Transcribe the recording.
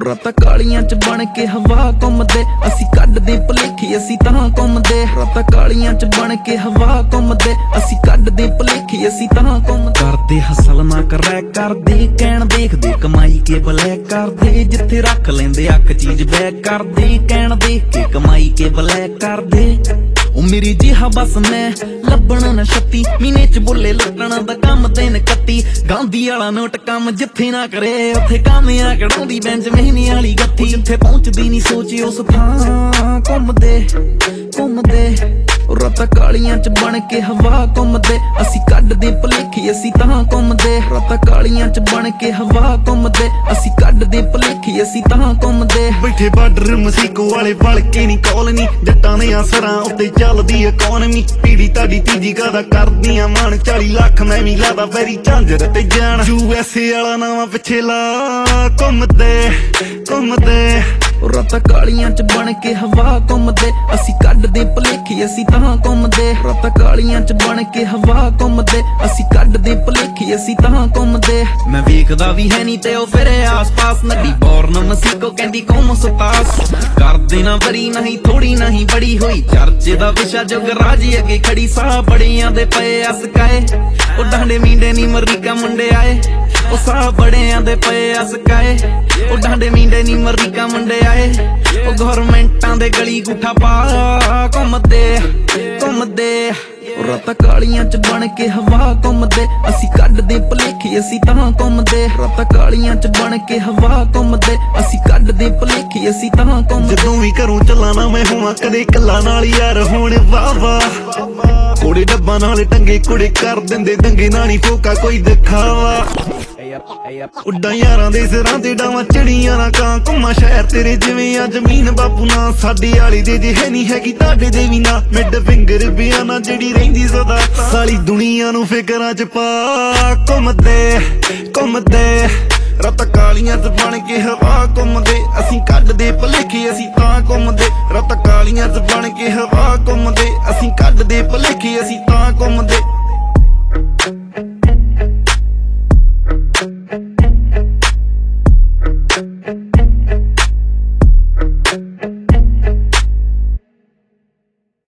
ਰਾਤਾਂ ਕਾਲੀਆਂ ਚ ਬਣ ਕੇ ਹਵਾ ਘੁੰਮਦੇ, ਅਸੀਂ ਕੱਢਦੇ ਭੁਲੇਖੇ ਅਸੀਂ ਤਾਂ ਘੁੰਮਦੇ। ਰਾਤਾਂ ਕਾਲੀਆਂ ਚ ਬਣ ਕੇ ਹਵਾ ਘੁੰਮਦੇ, ਅਸੀਂ ਕੱਢਦੇ ਭੁਲੇਖੇ ਅਸੀਂ ਤਾਂ ਘੁੰਮਦੇ। ਕਰਦੇ ਹਸਲ ਨਾ ਕਰੈ ਕਰਦੇ, ਕਹਿਣ ਦੇਖਦੇ ਕਮਾਈ ਕੇ ਬਲੈਕ ਕਰਦੇ। ਜਿੱਥੇ ਰੱਖ ਲੈਂਦੇ ਅੱਖ ਚੀਜ਼ ਬੈਕ ਕਰਦੇ, ਕਹਿਣ ਦੇਖ ਕੇ ਕਮਾਈ ਕੇ ਬਲੈਕ ਕਰਦੇ। ਉਹ ਮੇਰੀ ਜਿਹਾ ਬਸ ਮੈਂ ਲੱਭਣਾ ਨਾ 36 ਮਹੀਨੇ ਚ ਬੁੱਲੇ ਲੱਟਣਾ ਦਾ ਕੰਮ 331। ਗਾਂਧੀ ਵਾਲਾ ਨੋਟ ਕੰਮ ਜਿੱਥੇ ਨਾ ਕਰੇ ਉੱਥੇ ਕਾਮਿਆਂ ਕਢਾਉਂਦੀ ਬੈਂਚ ਮਹੀਨੇ ਵਾਲੀ ਗੱਥੀ। ਜਿੱਥੇ ਪਹੁੰਚਦੀ ਨਹੀਂ ਸੋਚੀ ਉਸ ਥਾਂ ਘੁੰਮਦੇ ਘੁੰਮਦੇ। ਰਾਤਾਂ ਕਾਲੀਆਂ ਚ ਬਣ ਕੇ ਹਵਾ ਘੁੰਮਦੇ, ਅਸੀਂ ਕੱਢਦੇ ਭੁਲੇਖੇ ਅਸੀਂ ਤਾਂ ਘੁੰਮਦੇ। ਰਾਤਾਂ ਕਾਲੀਆਂ ਚ ਬਣ ਕੇ ਹਵਾ ਘੁੰਮਦੇ, ਅਸੀਂ ਕੱਢਦੇ ਭੁਲੇਖੇ ਅਸੀਂ ਤਾਂ ਘੁੰਮਦੇ। ਬੈਠੇ ਬਾਰਡਰ ਮਸੀਕੋ ਵਾਲੇ ਵਲ ਕੇ ਨੀ ਕਾਲਨੀ, ਜੱਟਾਂ ਦੇ ਆਸਰਾਂ ਉੱਤੇ ਚੱਲਦੀ ਇਕੋਨਮੀ। ਪੀੜੀ ਤੁਹਾਡੀ ਤੀਜੀ ਗਾਦਾ ਕਰਦੀਆਂ ਮਾਣ, 40 ਲੱਖ ਮੈਂ ਵੀ ਲਾਦਾ ਵੈਰੀ ਝਾਂਜਰ ਤੇ ਜਾਣ। USA ਵਾਲਾ ਨਾਵਾਂ ਪਿੱਛੇ ਲਾ ਘੁੰਮਦੇ ਘੁੰਮਦੇ। ਰਾਤਾਂ ਕਾਲੀਆਂ ਚ ਬਣ ਕੇ ਹਵਾ ਘੁੰਮਦੇ, ਅਸੀਂ ਕੱਢਦੇ ਭੁਲੇਖੇ ਅਸੀਂ ਤਾਂ ਘੁੰਮਦੇ। ਰਾਤਾਂ ਕਾਲੀਆਂ ਚ ਬਣ ਕੇ ਹਵਾ ਘੁੰਮਦੇ, ਅਸੀਂ ਕੱਢਦੇ ਭੁਲੇਖੇ ਅਸੀਂ ਤਾਂ ਘੁੰਮਦੇ। ਮੈਂ ਵੇਖਦਾ ਵੀ ਹੈ ਨੀ ਤੇ ਉਹ ਫਿਰੇ ਆਸ ਪਾਸ, ਨੱਡੀ ਬੋਰਨ ਮਸੀਕੋ ਕਹਿੰਦੀ ਕੌਮ ਸਤਾਸ। ਕਰਦੇ ਨਾ ਬਰੀ ਨਹੀਂ ਥੋੜੀ ਨਹੀਂ ਬੜੀ ਹੋਈ, ਚਰਚੇ ਦਾ ਵਿਸ਼ਾ ਜੁਗ ਰਾਜੀ ਅੱਗੇ ਖੜੀ। ਸਾਹ ਬੜਿਆਂ ਦੇ ਪਏ ਅਸਕਾਏ, ਉਹ ਡਾਂਡੇ ਮੀਂਡੇ ਨੀ ਅਮਰੀਕਾ ਮੁੰਡੇ ਆਏ। ਉਹ ਸਾਹ ਬੜਿਆਂ ਦੇ ਪਏ ਅਸਕਾਏ, ਉਹ ਡਾਂਡੇ ਮੀਂਡੇ ਨੀ ਅਮਰੀਕਾ ਮੁੰਡੇ ਆਏ। ਉਹ ਗਵਰਨਮੈਂਟਾਂ ਦੇ ਗਲੀ ਗੁੱਠਾ ਪਾ ਘੁੰਮਦੇ ਘੁੰਮਦੇ। ਰਾਤਾਂ ਕਾਲੀਆਂ ਚ ਬਣ ਕੇ ਹਵਾ ਘੁੰਮਦੇ, ਅਸੀਂ ਕੱਢਦੇ ਭੁਲੇਖੇ ਅਸੀਂ ਤਾਂ ਘੁੰਮਦੇ। ਰਾਤਾਂ ਕਾਲੀਆਂ ਚ ਬਣ ਕੇ ਹਵਾ ਘੁੰਮਦੇ, ਅਸੀਂ ਕੱਢਦੇ ਭੁਲੇਖੇ ਅਸੀਂ ਤਾਂ ਘੁੰਮਦੇ। ਜਦੋਂ ਵੀ ਘਰੋਂ ਚੱਲਾਂ ਨਾ ਮੈਂ ਹੋਵਾਂ ਕਦੇ ਕੱਲਾ ਨਾਲ ਯਾਰ ਹੋਣ ਵਾਵਾ। ਕੋੜੇ ਡੱਬਾਂ ਨਾਲ ਟੰਗੇ ਕੁੜੇ ਕਰ ਦਿੰਦੇ ਦੰਗੇ, ਨਾਲ ਨੀ ਫੋਕਾ ਕੋਈ ਦਿਖਾਵਾ। ਉੱਡਾਂ ਯਾਰਾਂ ਦੇ ਸਿਰਾਂ ਤੇ ਡਾਵਾਂ ਚੜੀਆਂ ਨਾ ਕਾਂ, ਘੁੰਮਾਂ ਸ਼ਹਿਰ ਤੇਰੇ ਜਿਵੇਂ ਆ ਜ਼ਮੀਨ ਬਾਪੂ ਨਾ। ਸਾਡੀ ਵਾਲੀ ਦੇ ਜੇ ਹੈ ਨੀ ਹੈਗੀ ਤੁਹਾਡੇ ਦੇ ਵੀ ਨਾ, ਮਿਡ ਫਿੰਗਰ ਬਿਆਨਾ ਜਿਹੜੀ ਰਹਿੰਦੀ ਸਦਾ। ਸਾਲੀ ਦੁਨੀਆ ਨੂੰ ਫਿਕਰਾਂ ਚ ਪਾ ਘੁੰਮਦੇ ਘੁੰਮਦੇ। ਰਾਤਾਂ ਕਾਲੀਆਂ ਚ ਬਣ ਕੇ ਹਵਾ ਘੁੰਮਦੇ, ਅਸੀਂ ਕੱਢਦੇ ਭੁਲੇਖੇ ਅਸੀਂ ਤਾਂ ਘੁੰਮਦੇ। ਰਾਤਾਂ ਕਾਲੀਆਂ ਚ ਬਣ ਕੇ ਹਵਾ ਘੁੰਮਦੇ, ਅਸੀਂ ਕੱਢਦੇ ਭੁਲੇਖੇ ਅਸੀਂ ਤਾਂ ਘੁੰਮਦੇ।